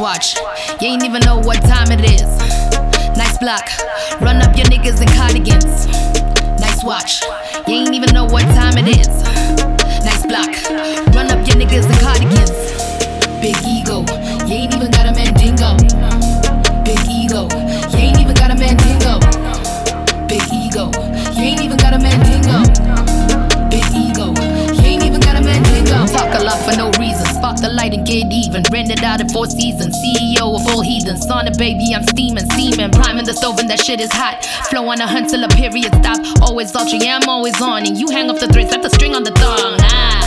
watch, you ain't even know what time it is. Nice block, run up your niggas in cardigans. Nice watch, you ain't even know what time it is. Nice block, run up your niggas in cardigans. Big ego, you ain't even got a mandingo. Big ego, you ain't even got a mandingo. Big ego, you ain't even got a mandingo. Big ego, you ain't even got a mandingo. Talk a lot for no reason, spark the light and get even. Rented out in 4 seasons, CEO of all heathens. On it, baby, I'm steaming, priming the stove and that shit is hot. Flow on a hunt till a period stop. Always ultra, yeah, I'm always on. And you hang off the thread, set the string on the thong.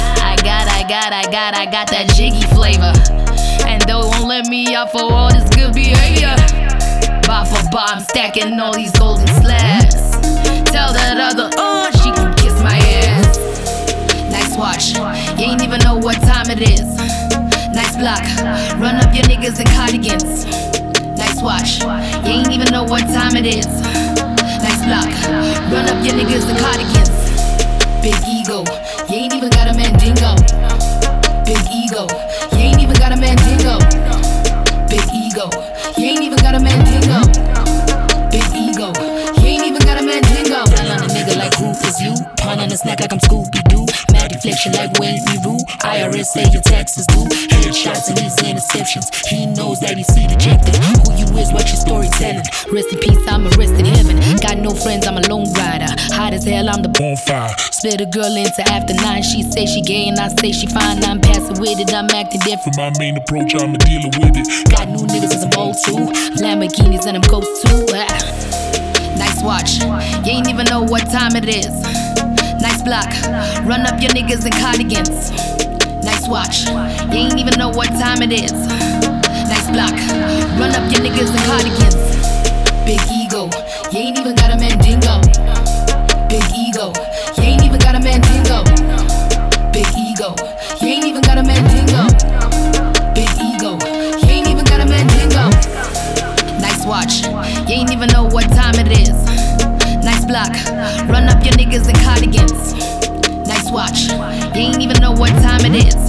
I got that jiggy flavor. And though it won't let me out for all this good behavior. Bar for bar, I'm stacking all these golden slabs. Tell that other, oh, she can kiss my ass. Nice watch, you ain't even know what time it is. Nice block, run up your niggas in cardigans. Nice watch, you ain't even know what time it is. Nice block, run up your niggas in cardigans. Big ego, you ain't even got a mandingo. Big ego, you ain't even got a mandingo. Big ego, you ain't even got a mandingo. Big ego, you ain't even got a mandingo. Tell on a nigga like who is you? Pun on his neck like I'm Scooby-Doo. Mad deflection like Wayne Rue. IRS say your taxes due. Headshots and these interceptions. He knows that he's dejected. Who you is, what your story telling. Rest in peace, I'm arrested heaven. Got no friends, I'm a lone rider. Hot as hell, I'm the bonfire. Split a girl into after 9. She say she gay and I say she fine. I'm passing with it, I'm acting different. For my main approach, I'm a dealer with it. Got new niggas as I'm old too. Lamborghinis and I'm ghosts too. Nice watch, you ain't even know what time it is. Nice block, run up your niggas in cardigans. Nice watch, you ain't even know what time it is. Nice block, run up your niggas in cardigans. Big ego, you ain't even got a mandingo. Big ego, you ain't even got a mandingo. Big ego, you ain't even got a mandingo. Big ego, you ain't even got a mandingo. Nice watch, you ain't even know what time it is. Nice block, run up your niggas in cardigans. Nice watch, you ain't even know what time it is.